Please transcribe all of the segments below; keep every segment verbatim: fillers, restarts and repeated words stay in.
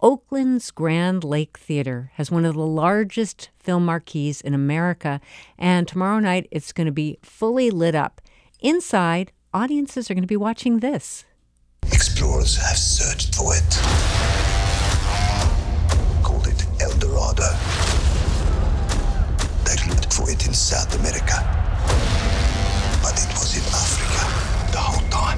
Oakland's Grand Lake Theater has one of the largest film marquees in America, and tomorrow night it's going to be fully lit up. Inside, audiences are going to be watching this. Explorers have searched for it. Called it El Dorado. They looked for it in South America. But it was in Africa the whole time.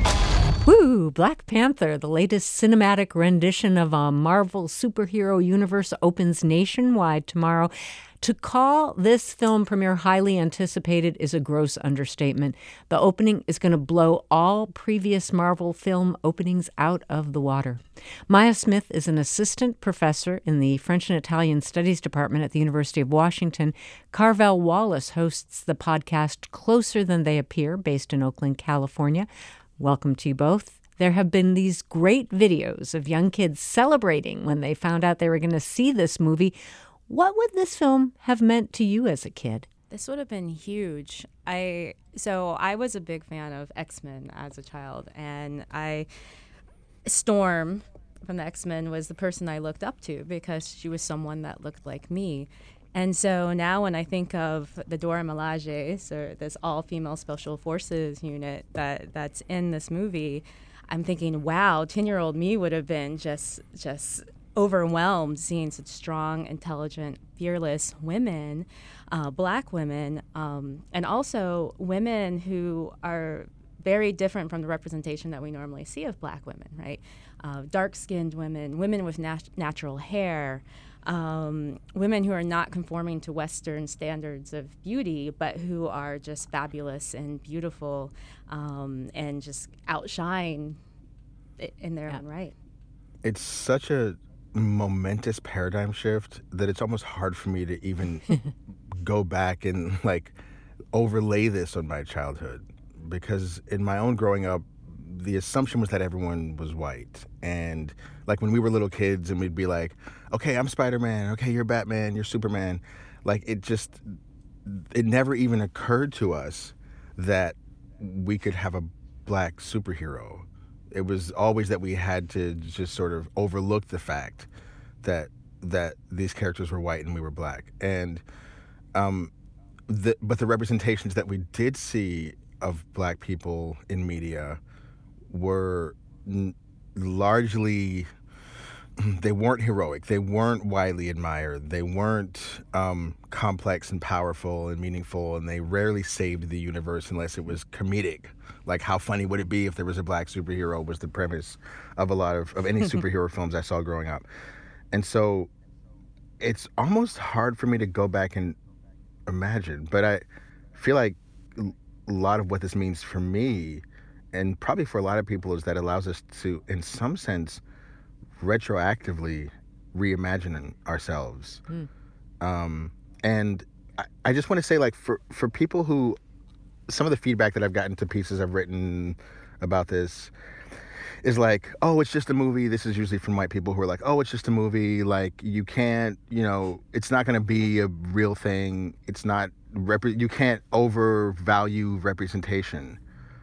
Woo! Black Panther, the latest cinematic rendition of a Marvel superhero universe, opens nationwide tomorrow. To call this film premiere highly anticipated is a gross understatement. The opening is going to blow all previous Marvel film openings out of the water. Maya Smith is an assistant professor in the French and Italian Studies Department at the University of Washington. Carvel Wallace hosts the podcast Closer Than They Appear, based in Oakland, California. Welcome to you both. There have been these great videos of young kids celebrating when they found out they were going to see this movie. What would this film have meant to you as a kid? This would have been huge. I so I was a big fan of X-Men as a child, and I Storm from the X-Men was the person I looked up to because she was someone that looked like me. And so now when I think of the Dora Milaje, so this all-female special forces unit that, that's in this movie, I'm thinking, wow, ten-year-old me would have been just just overwhelmed seeing such strong, intelligent, fearless women, uh, black women, um, and also women who are very different from the representation that we normally see of black women, right? Uh, dark-skinned women, women with nat- natural hair, Um, women who are not conforming to Western standards of beauty, but who are just fabulous and beautiful um, and just outshine in their yeah. own right. It's such a momentous paradigm shift that it's almost hard for me to even go back and like overlay this on my childhood, because in my own growing up, the assumption was that everyone was white. And like when we were little kids and we'd be like, okay, I'm Spider-Man. Okay, you're Batman. You're Superman. Like it just, it never even occurred to us that we could have a black superhero. It was always that we had to just sort of overlook the fact that that these characters were white and we were black. And um, the, but the representations that we did see of black people in media were n- largely, they weren't heroic. They weren't widely admired. They weren't um, complex and powerful and meaningful, and they rarely saved the universe unless it was comedic. Like, how funny would it be if there was a black superhero was the premise of a lot of, of any superhero films I saw growing up. And so it's almost hard for me to go back and imagine, but I feel like a lot of what this means for me, and probably for a lot of people, is that it allows us to, in some sense, retroactively reimagine ourselves. Mm. Um, and I, I just want to say, like, for, for people who, some of the feedback that I've gotten to pieces I've written about this is like, oh, it's just a movie. This is usually from white people who are like, oh, it's just a movie. Like, you can't, you know, it's not going to be a real thing. It's not, rep- you can't overvalue representation.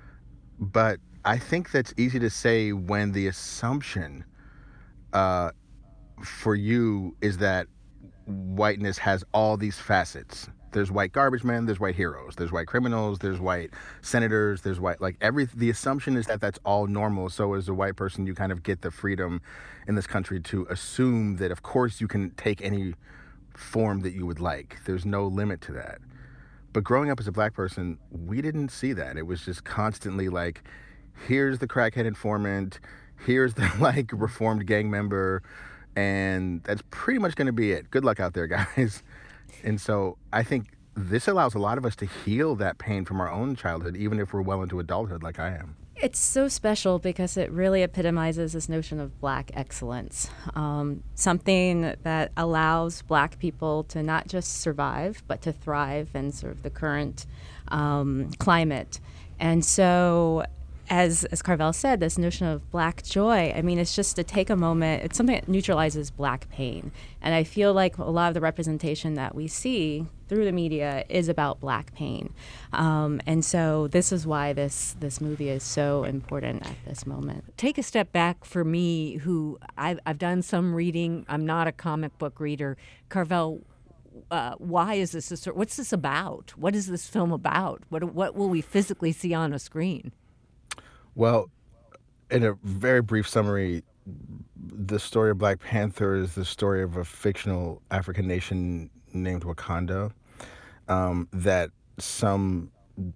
But I think that's easy to say when the assumption uh, for you is that whiteness has all these facets. There's white garbage men, there's white heroes, there's white criminals, there's white senators, there's white, like every, the assumption is that that's all normal. So as a white person, you kind of get the freedom in this country to assume that, of course, you can take any form that you would like. There's no limit to that. But growing up as a black person, we didn't see that. It was just constantly like, here's the crackhead informant, here's the like reformed gang member, and that's pretty much going to be it. Good luck out there, guys. And so I think this allows a lot of us to heal that pain from our own childhood, even if we're well into adulthood like I am. It's so special because it really epitomizes this notion of black excellence, um, something that allows black people to not just survive, but to thrive in sort of the current um, climate. And so as as Carvel said, this notion of black joy, I mean, it's just to take a moment, it's something that neutralizes black pain. And I feel like a lot of the representation that we see through the media is about black pain. Um, and so this is why this this movie is so important at this moment. Take a step back for me, who I've, I've done some reading. I'm not a comic book reader. Carvel, uh, why is this, a, sort- what's this about? What is this film about? What What will we physically see on a screen? Well, in a very brief summary, the story of Black Panther is the story of a fictional African nation named Wakanda um, that some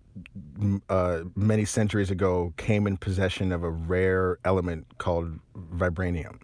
uh, many centuries ago came in possession of a rare element called vibranium,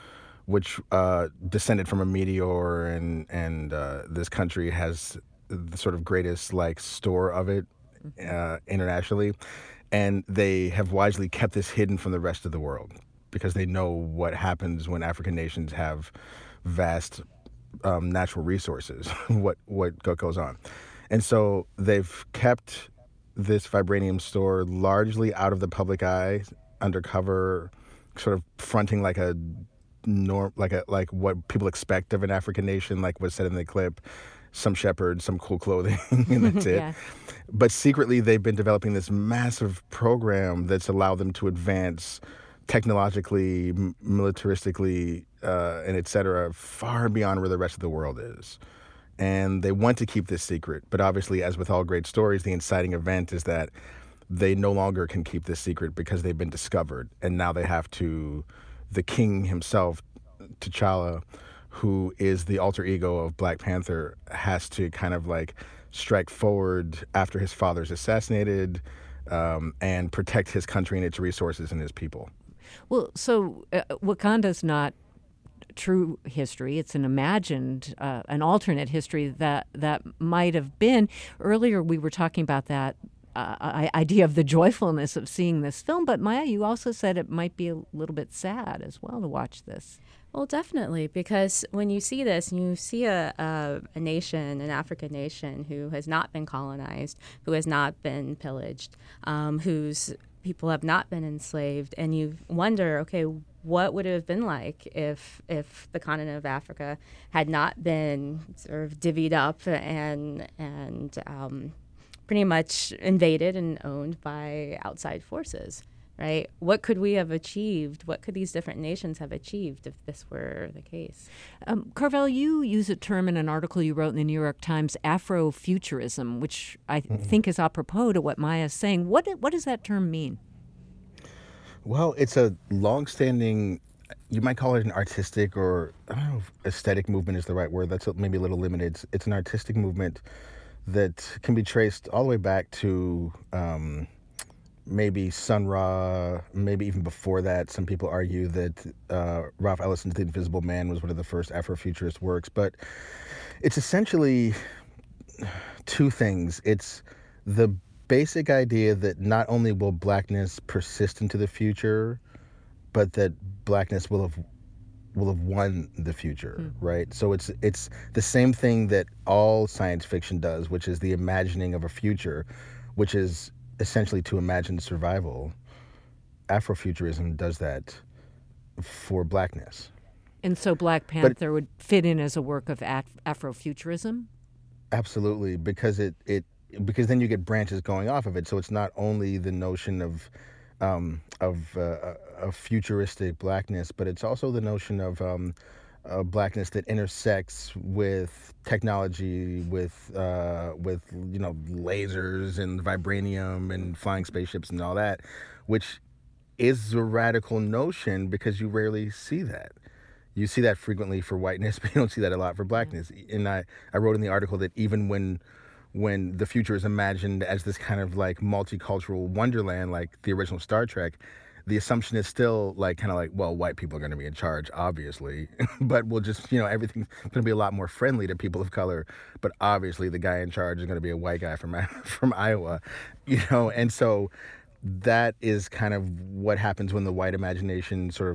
which uh, descended from a meteor, and and uh, this country has the sort of greatest like store of it uh, internationally. And they have wisely kept this hidden from the rest of the world because they know what happens when African nations have vast um, natural resources, what what go- goes on. And so they've kept this vibranium store largely out of the public eye, undercover, sort of fronting like a norm, like a like what people expect of an African nation, like was said in the clip. Some shepherd, some cool clothing, and that's it. Yeah. But secretly, they've been developing this massive program that's allowed them to advance technologically, m- militaristically, uh, and et cetera, far beyond where the rest of the world is. And they want to keep this secret. But obviously, as with all great stories, the inciting event is that they no longer can keep this secret because they've been discovered. And now they have to, the king himself, T'Challa, who is the alter ego of Black Panther, has to kind of like strike forward after his father's assassinated um, and protect his country and its resources and his people. Well, so uh, Wakanda's not true history. It's an imagined, uh, an alternate history that, that might have been. Earlier we were talking about that uh, idea of the joyfulness of seeing this film, but Maya, you also said it might be a little bit sad as well to watch this. Well, definitely, because when you see this, you see a, a, a nation, an African nation, who has not been colonized, who has not been pillaged, um, whose people have not been enslaved, and you wonder, okay, what would it have been like if if the continent of Africa had not been sort of divvied up and and um, pretty much invaded and owned by outside forces? Right? What could we have achieved? What could these different nations have achieved if this were the case? Um, Carvel, you use a term in an article you wrote in the New York Times, Afrofuturism, which I th- mm-hmm. think is apropos to what Maya's saying. What what does that term mean? Well, it's a long-standing, you might call it an artistic or, I don't know if aesthetic movement is the right word. That's maybe a little limited. It's, it's an artistic movement that can be traced all the way back to um, maybe Sun Ra, maybe even before that. Some people argue that uh, Ralph Ellison's The Invisible Man was one of the first Afrofuturist works. But it's essentially two things. It's the basic idea that not only will blackness persist into the future, but that blackness will have will have won the future, mm. right? So it's it's the same thing that all science fiction does, which is the imagining of a future, which is essentially to imagine survival. Afrofuturism does that for blackness. And so Black Panther but, would fit in as a work of Af- Afrofuturism? Absolutely, because it, it because then you get branches going off of it. So it's not only the notion of um, of uh, a futuristic blackness, but it's also the notion of um, a blackness that intersects with technology, with uh, with you know lasers and vibranium and flying spaceships and all that, which is a radical notion because you rarely see that. You see that frequently for whiteness, but you don't see that a lot for blackness. And I, I wrote in the article that even when when the future is imagined as this kind of like multicultural wonderland, like the original Star Trek, the assumption is still like kind of like, well, white people are going to be in charge, obviously, but we'll just, you know, everything's going to be a lot more friendly to people of color. But obviously the guy in charge is going to be a white guy from from Iowa, you know, and so that is kind of what happens when the white imagination sort of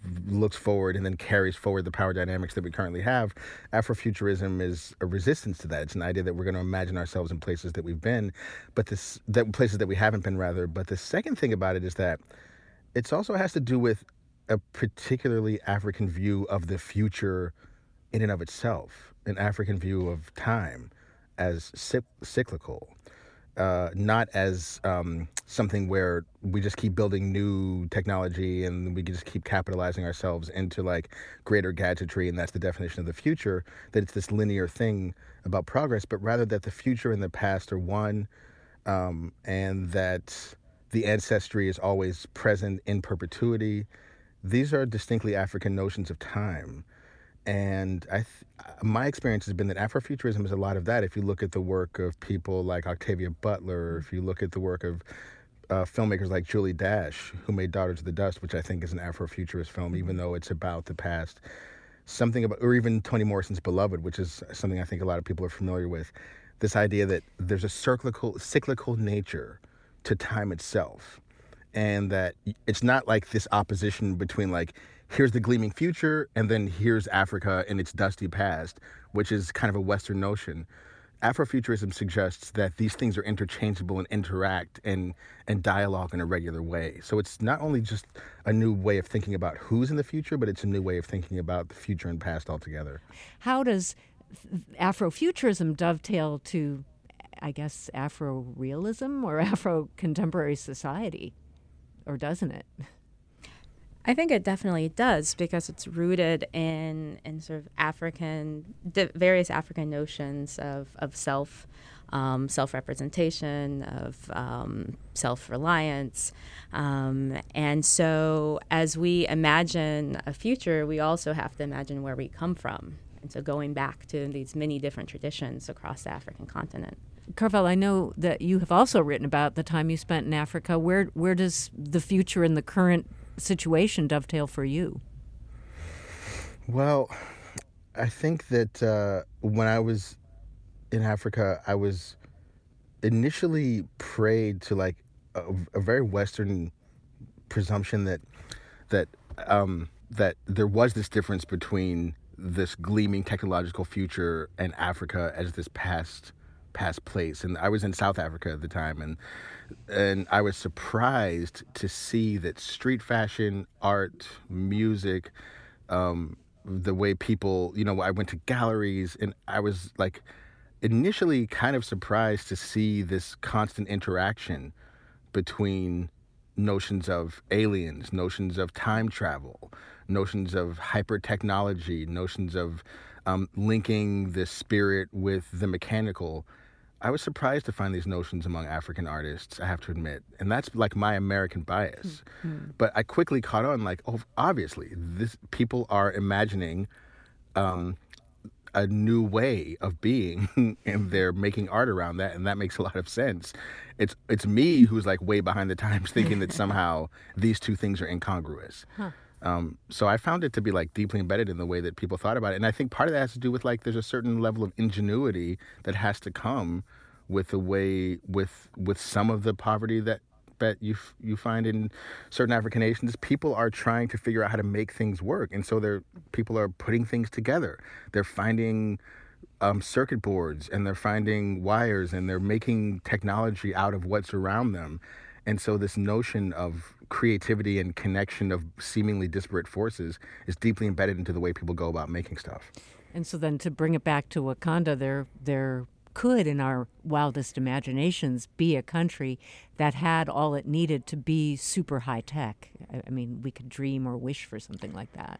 looks forward and then carries forward the power dynamics that we currently have. Afrofuturism is a resistance to that. It's an idea that we're going to imagine ourselves in places that we've been, but this that places that we haven't been rather. But the second thing about it is that it also has to do with a particularly African view of the future in and of itself, an African view of time as cyc- cyclical. Uh, not as um, something where we just keep building new technology and we just keep capitalizing ourselves into like greater gadgetry, and that's the definition of the future, that it's this linear thing about progress, but rather that the future and the past are one, um, and that the ancestry is always present in perpetuity. These are distinctly African notions of time. And I, th- my experience has been that Afrofuturism is a lot of that. If you look at the work of people like Octavia Butler, if you look at the work of uh, filmmakers like Julie Dash, who made Daughters of the Dust, which I think is an Afrofuturist film, even though it's about the past, something about, or even Toni Morrison's Beloved, which is something I think a lot of people are familiar with. This idea that there's a cyclical, cyclical nature to time itself, and that it's not like this opposition between like, here's the gleaming future, and then here's Africa in its dusty past, which is kind of a Western notion. Afrofuturism suggests that these things are interchangeable and interact and and dialogue in a regular way. So it's not only just a new way of thinking about who's in the future, but it's a new way of thinking about the future and past altogether. How does Afrofuturism dovetail to, I guess, Afro-realism or Afro-contemporary society? Or doesn't it? I think it definitely does, because it's rooted in in sort of African, di- various African notions of, of self, um, self-representation, of um, self-reliance. Um, and so as we imagine a future, we also have to imagine where we come from. And so going back to these many different traditions across the African continent. Carvel, I know that you have also written about the time you spent in Africa. Where where does the future and the current situation dovetail for you? Well, I think that uh, when I was in Africa, I was initially preyed to like a, a very Western presumption that that um, that there was this difference between this gleaming technological future and Africa as this past past place. And I was in South Africa at the time, and and I was surprised to see that street fashion, art, music, um, the way people, you know, I went to galleries, and I was like initially kind of surprised to see this constant interaction between notions of aliens, notions of time travel, notions of hyper technology, notions of um, linking the spirit with the mechanical. I was surprised to find these notions among African artists, I have to admit. And that's like my American bias. Mm-hmm. But I quickly caught on like, oh, obviously, this people are imagining um, a new way of being, and they're making art around that, and that makes a lot of sense. It's it's me who's like way behind the times thinking that somehow these two things are incongruous. Huh. Um, so I found it to be like deeply embedded in the way that people thought about it. And I think part of that has to do with like there's a certain level of ingenuity that has to come with the way, with with some of the poverty that, that you you find in certain African nations. People are trying to figure out how to make things work. And so they're people are putting things together. They're finding um, circuit boards, and they're finding wires, and they're making technology out of what's around them. And so this notion of creativity and connection of seemingly disparate forces is deeply embedded into the way people go about making stuff. And so then to bring it back to Wakanda, there there could, in our wildest imaginations, be a country that had all it needed to be super high tech. I mean, we could dream or wish for something like that.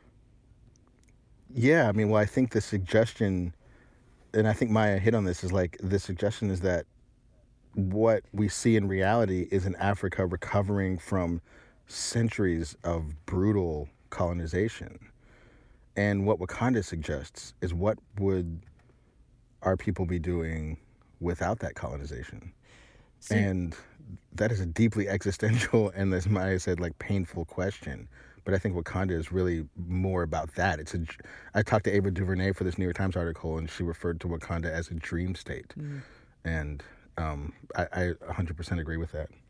Yeah, I mean, well, I think the suggestion, and I think Maya hit on this, is like the suggestion is that what we see in reality is an Africa recovering from centuries of brutal colonization. And what Wakanda suggests is, what would our people be doing without that colonization? See, and that is a deeply existential and, as Maya said, like painful question. But I think Wakanda is really more about that. It's a, I talked to Ava DuVernay for this New York Times article, and she referred to Wakanda as a dream state. Mm. And Um, I, I one hundred percent agree with that.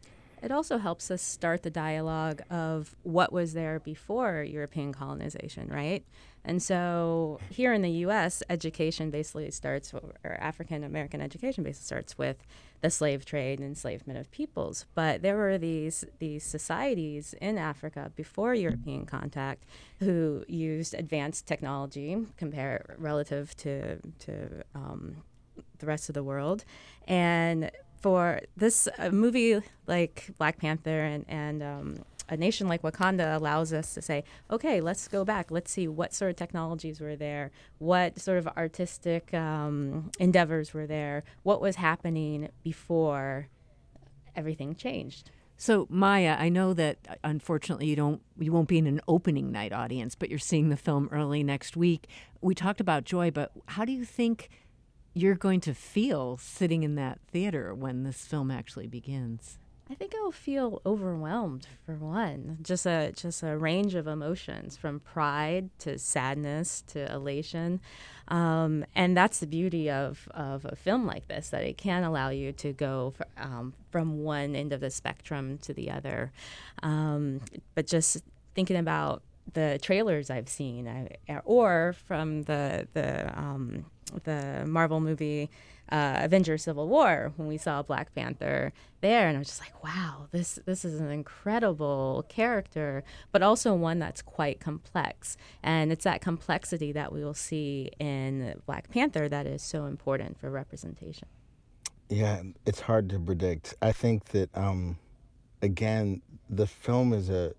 it also helps us start the dialogue of what was there before European colonization, right? And so here in the U S, education basically starts, or African American education basically starts with the slave trade and enslavement of peoples. But there were these these societies in Africa before European contact who used advanced technology compare relative to to um, the rest of the world, and for this uh, movie like Black Panther and, and um, a nation like Wakanda allows us to say, okay, let's go back. Let's see what sort of technologies were there, what sort of artistic um, endeavors were there, what was happening before everything changed. So Maya, I know that uh, unfortunately you don't you won't be in an opening night audience, but you're seeing the film early next week. We talked about joy, but how do you think you're going to feel sitting in that theater when this film actually begins? I think I'll feel overwhelmed, for one. Just a just a range of emotions, from pride to sadness to elation, um, and that's the beauty of, of a film like this, that it can allow you to go for, um, from one end of the spectrum to the other. Um, but just thinking about the trailers I've seen, I, or from the the um, the Marvel movie uh, Avengers Civil War, when we saw Black Panther there, and I was just like, wow, this this is an incredible character, but also one that's quite complex. And it's that complexity that we will see in Black Panther that is so important for representation. Yeah, it's hard to predict. I think that, um, again, the film is a,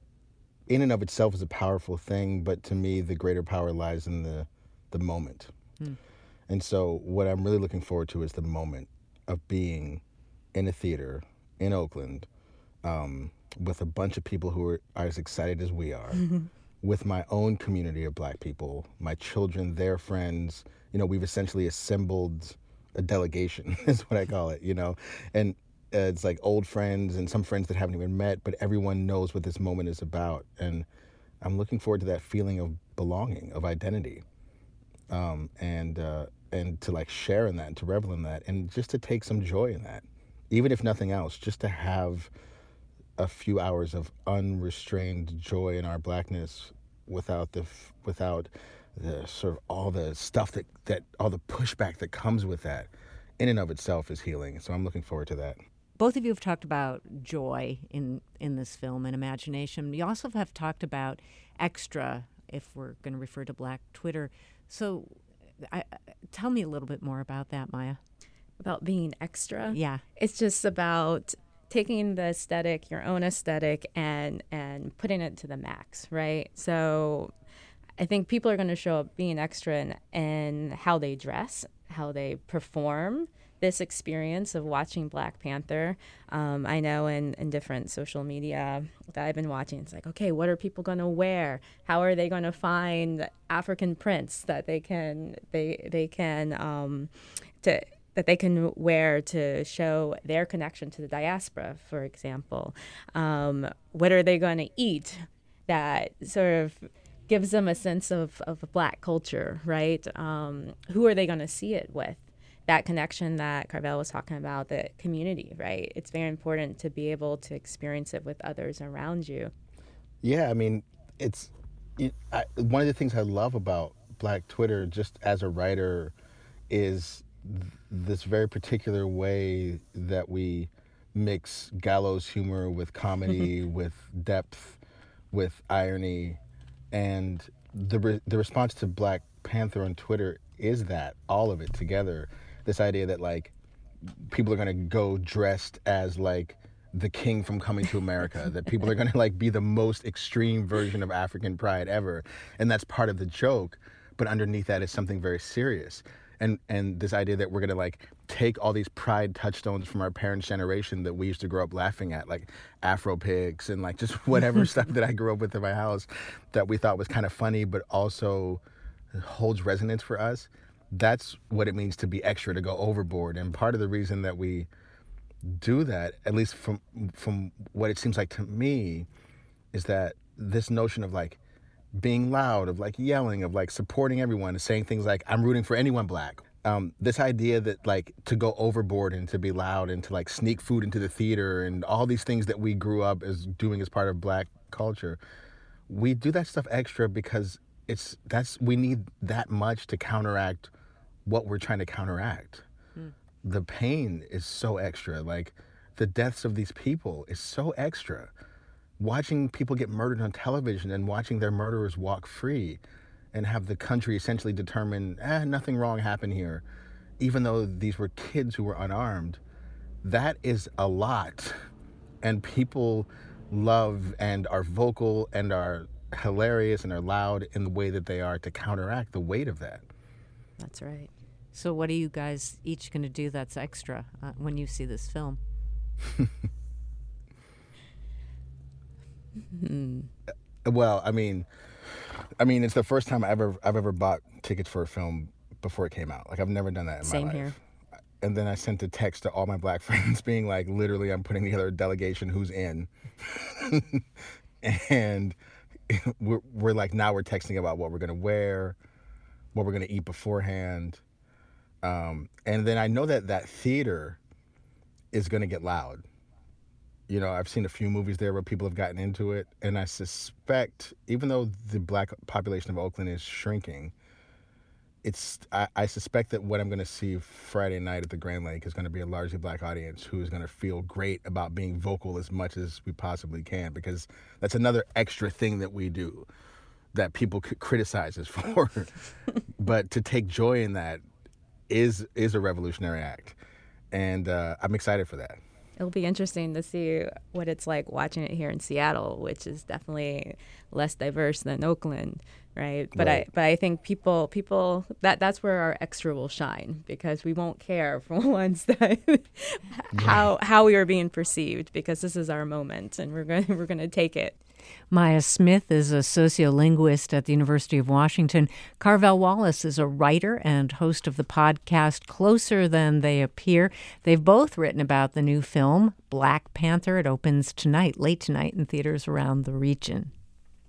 in and of itself is a powerful thing, but to me, the greater power lies in the, the moment. Hmm. And so what I'm really looking forward to is the moment of being in a theater in Oakland um, with a bunch of people who are, are as excited as we are, mm-hmm. with my own community of Black people, my children, their friends. You know, we've essentially assembled a delegation, is what I call it, you know. And uh, it's like old friends and some friends that haven't even met, but everyone knows what this moment is about. And I'm looking forward to that feeling of belonging, of identity. Um, and uh, and to like share in that and to revel in that and just to take some joy in that, even if nothing else, just to have a few hours of unrestrained joy in our Blackness without the without the sort of all the stuff that, that all the pushback that comes with that in and of itself is healing. So I'm looking forward to that. Both of you have talked about joy in, in this film and imagination. You also have talked about extra, if we're going to refer to Black Twitter. So I, tell me a little bit more about that, Maya. About being extra? Yeah. It's just about taking the aesthetic, your own aesthetic, and and putting it to the max, right? So I think people are going to show up being extra in, in how they dress, how they perform. This experience of watching Black Panther, um, I know in, in different social media that I've been watching, it's like, okay, what are people going to wear? How are they going to find African prints that they can they they can um, to that they can wear to show their connection to the diaspora, for example? Um, what are they going to eat that sort of gives them a sense of, of a Black culture, right? Um, who are they going to see it with? That connection that Carvel was talking about, the community, right? It's very important to be able to experience it with others around you. Yeah, I mean, it's it, I, one of the things I love about Black Twitter, just as a writer, is th- this very particular way that we mix gallows humor with comedy, with depth, with irony, and the re- the response to Black Panther on Twitter is that, all of it together. This idea that like people are gonna go dressed as like the king from Coming to America, that people are gonna like be the most extreme version of African pride ever, and that's part of the joke. But underneath that is something very serious, and and this idea that we're gonna like take all these pride touchstones from our parents' generation that we used to grow up laughing at, like Afro pigs and like just whatever stuff that I grew up with in my house that we thought was kind of funny, but also holds resonance for us. That's what it means to be extra, to go overboard. And part of the reason that we do that, at least from from what it seems like to me, is that this notion of like being loud, of like yelling, of like supporting everyone, saying things like, I'm rooting for anyone Black. Um, this idea that like to go overboard and to be loud and to like sneak food into the theater and all these things that we grew up as doing as part of Black culture, we do that stuff extra because it's that's we need that much to counteract what we're trying to counteract. Mm. The pain is so extra. Like the deaths of these people is so extra. Watching people get murdered on television and watching their murderers walk free and have the country essentially determine, eh, nothing wrong happened here, even though these were kids who were unarmed, that is a lot. And people love and are vocal and are hilarious and are loud in the way that they are to counteract the weight of that. That's right. So what are you guys each going to do that's extra uh, when you see this film? hmm. Well, I mean, I mean, it's the first time I ever I've ever bought tickets for a film before it came out. Like I've never done that in Same my life. here. And then I sent a text to all my Black friends being like, literally, I'm putting together a delegation who's in. And we're, we're like, now we're texting about what we're going to wear, what we're going to eat beforehand. Um, and then I know that that theater is going to get loud. You know, I've seen a few movies there where people have gotten into it. And I suspect, even though the Black population of Oakland is shrinking, it's I, I suspect that what I'm going to see Friday night at the Grand Lake is going to be a largely Black audience who is going to feel great about being vocal as much as we possibly can, because that's another extra thing that we do that people could criticize us for. But to take joy in that is is a revolutionary act. And uh, I'm excited for that. It'll be interesting to see what it's like watching it here in Seattle, which is definitely less diverse than Oakland, right? But right. I but I think people people that that's where our extra will shine, because we won't care for once that how how we are being perceived, because this is our moment and we're going we're going to take it. Maya Smith is a sociolinguist at the University of Washington. Carvel Wallace is a writer and host of the podcast Closer Than They Appear. They've both written about the new film, Black Panther. It opens tonight, late tonight, in theaters around the region.